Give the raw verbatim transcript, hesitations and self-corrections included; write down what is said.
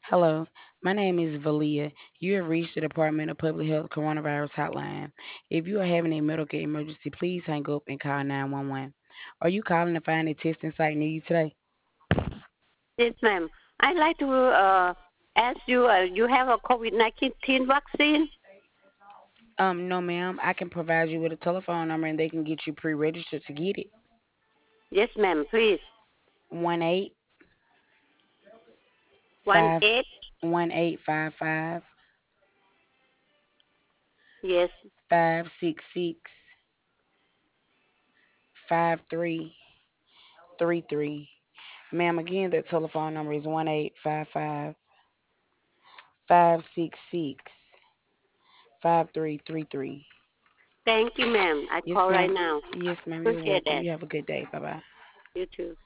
Hello, my name is Valia. You have reached the Department of Public Health Coronavirus Hotline. If you are having a medical emergency, please hang up and call nine one one. Are you calling to find a testing site near you today? Yes, ma'am. I'd like to uh, ask you, uh, you have a COVID nineteen vaccine? Um, no, ma'am. I can provide you with a telephone number and they can get you pre registered to get it. Yes, ma'am, please. One eight One five eight. one eight five five Yes. five six six five three three three. Ma'am, again, that telephone number is one eight five five five six six five three three three. Thank you, ma'am. I Yes, call right ma'am. now. Yes, ma'am. You're Appreciate welcome. that. You have a good day. Bye bye. You too.